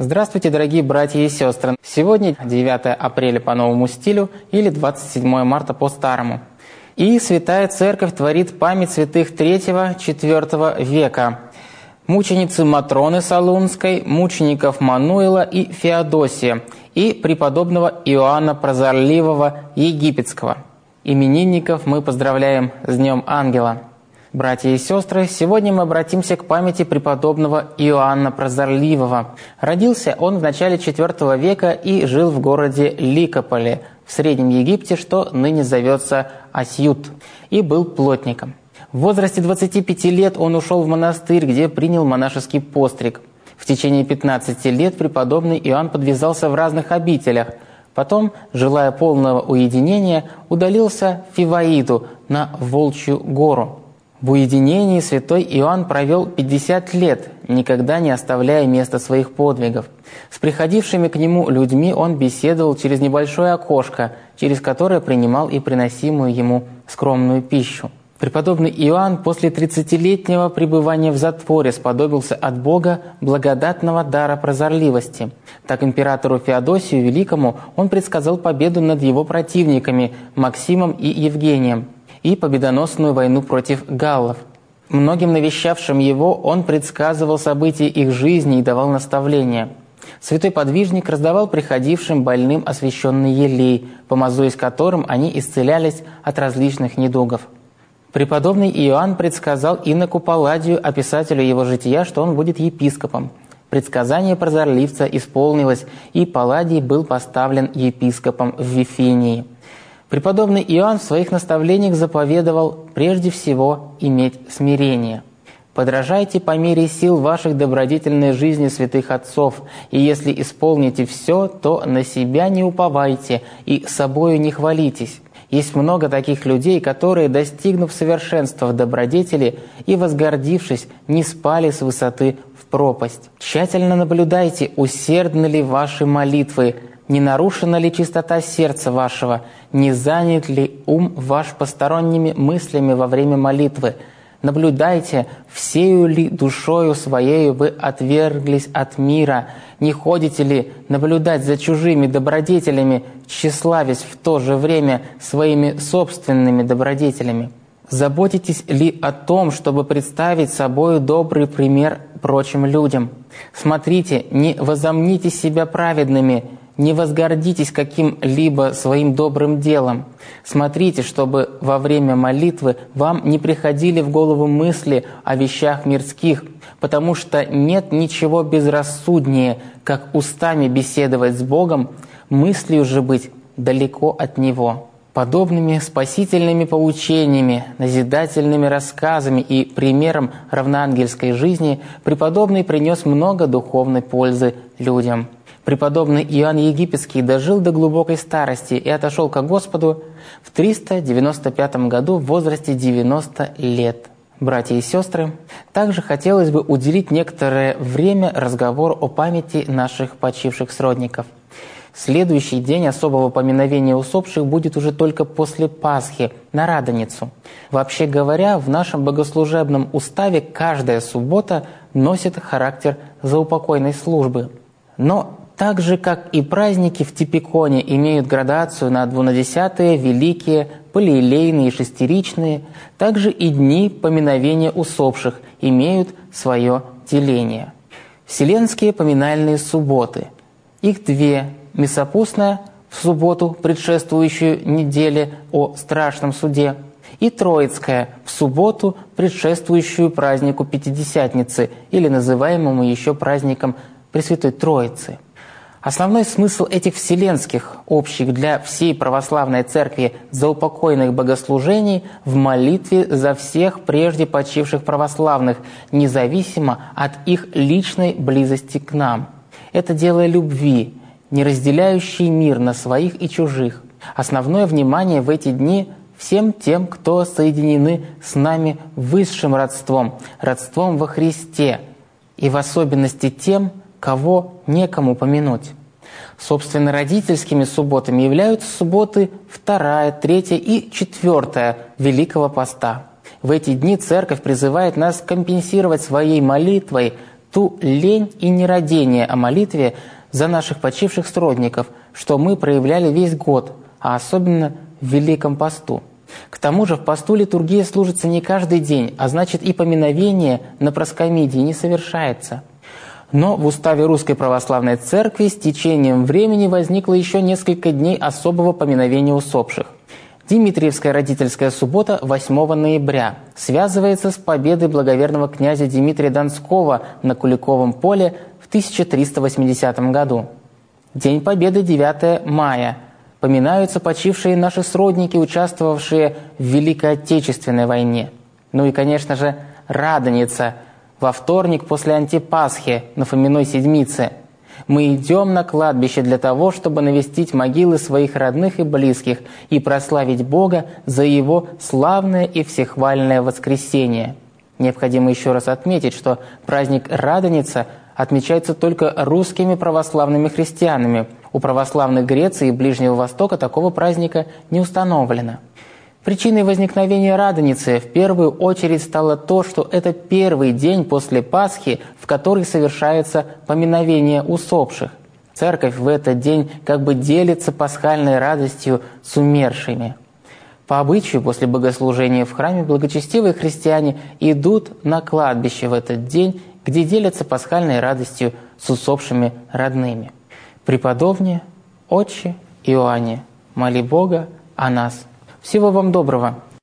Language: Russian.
Здравствуйте, дорогие братья и сестры! Сегодня 9 апреля по новому стилю или 27 марта по старому. И Святая Церковь творит память святых III-IV века. Мученицы Матроны Солунской, мучеников Мануила и Феодосия и преподобного Иоанна Прозорливого Египетского. Именинников мы поздравляем с Днем Ангела. Братья и сестры, сегодня мы обратимся к памяти преподобного Иоанна Прозорливого. Родился он в начале IV века и жил в городе Ликополе в Среднем Египте, что ныне зовется Асьют, и был плотником. В возрасте 25 лет он ушел в монастырь, где принял монашеский постриг. В течение 15 лет преподобный Иоанн подвязался в разных обителях. Потом, желая полного уединения, удалился в Фиваиду на Волчью гору. В уединении святой Иоанн провел 50 лет, никогда не оставляя места своих подвигов. С приходившими к нему людьми он беседовал через небольшое окошко, через которое принимал и приносимую ему скромную пищу. Преподобный Иоанн после 30-летнего пребывания в затворе сподобился от Бога благодатного дара прозорливости. Так императору Феодосию Великому он предсказал победу над его противниками Максимом и Евгением и победоносную войну против галлов. Многим навещавшим его он предсказывал события их жизни и давал наставления. Святой подвижник раздавал приходившим больным освященный елей, помазуясь которым они исцелялись от различных недугов. Преподобный Иоанн предсказал иноку Палладию, описателю его жития, что он будет епископом. Предсказание прозорливца исполнилось, и Палладий был поставлен епископом в Вифинии. Преподобный Иоанн в своих наставлениях заповедовал прежде всего иметь смирение. «Подражайте по мере сил ваших добродетельной жизни святых отцов, и если исполните все, то на себя не уповайте и собою не хвалитесь». Есть много таких людей, которые, достигнув совершенства в добродетели и возгордившись, не спали с высоты в пропасть. Тщательно наблюдайте, усердны ли ваши молитвы, не нарушена ли чистота сердца вашего, не занят ли ум ваш посторонними мыслями во время молитвы. Наблюдайте, всею ли душою своею вы отверглись от мира, не ходите ли наблюдать за чужими добродетелями, тщеславясь в то же время своими собственными добродетелями. Заботитесь ли о том, чтобы представить собою добрый пример прочим людям? Смотрите, не возомните себя праведными, не возгордитесь каким-либо своим добрым делом. Смотрите, чтобы во время молитвы вам не приходили в голову мысли о вещах мирских, потому что нет ничего безрассуднее, как устами беседовать с Богом, мыслью же быть далеко от Него. Подобными спасительными поучениями, назидательными рассказами и примером равноангельской жизни преподобный принес много духовной пользы людям. Преподобный Иоанн Египетский дожил до глубокой старости и отошел ко Господу в 395 году в возрасте 90 лет. Братья и сестры, также хотелось бы уделить некоторое время разговору о памяти наших почивших сродников. Следующий день особого поминовения усопших будет уже только после Пасхи, на Радоницу. Вообще говоря, в нашем богослужебном уставе каждая суббота носит характер заупокойной службы. Но так же, как и праздники в Типиконе имеют градацию на двунадесятые, великие, полиелейные и шестеричные, также и дни поминовения усопших имеют свое деление. Вселенские поминальные субботы. Их две: Мясопустная в субботу, предшествующую неделе о страшном суде, и Троицкая в субботу, предшествующую празднику Пятидесятницы или называемому еще праздником Пресвятой Троицы. Основной смысл этих вселенских, общих для всей православной церкви заупокойных богослужений в молитве за всех прежде почивших православных, независимо от их личной близости к нам. Это дело любви, не разделяющей мир на своих и чужих. Основное внимание в эти дни всем тем, кто соединены с нами высшим родством, родством во Христе, и в особенности тем, кого некому помянуть. Собственно, родительскими субботами являются субботы 2, 3 и 4 Великого Поста. В эти дни Церковь призывает нас компенсировать своей молитвой ту лень и нерадение о молитве за наших почивших сродников, что мы проявляли весь год, а особенно в Великом посту. К тому же в посту литургия служится не каждый день, а значит и поминовение на проскомидии не совершается. Но в уставе Русской Православной Церкви с течением времени возникло еще несколько дней особого поминовения усопших. Димитриевская родительская суббота 8 ноября связывается с победой благоверного князя Дмитрия Донского на Куликовом поле в 1380 году. День Победы 9 мая. Поминаются почившие наши сродники, участвовавшие в Великой Отечественной войне. Ну и, конечно же, Радоница во вторник после Антипасхи на Фоминой Седмице. Мы идем на кладбище для того, чтобы навестить могилы своих родных и близких и прославить Бога за Его славное и всехвальное воскресение. Необходимо еще раз отметить, что праздник Радоница отмечается только русскими православными христианами. У православных Греции и Ближнего Востока такого праздника не установлено. Причиной возникновения Радоницы в первую очередь стало то, что это первый день после Пасхи, в который совершается поминовение усопших. Церковь в этот день как бы делится пасхальной радостью с умершими. По обычаю, после богослужения в храме благочестивые христиане идут на кладбище в этот день, где делятся пасхальной радостью с усопшими родными. Преподобные, Отче Иоанне, моли Бога о нас. Всего вам доброго!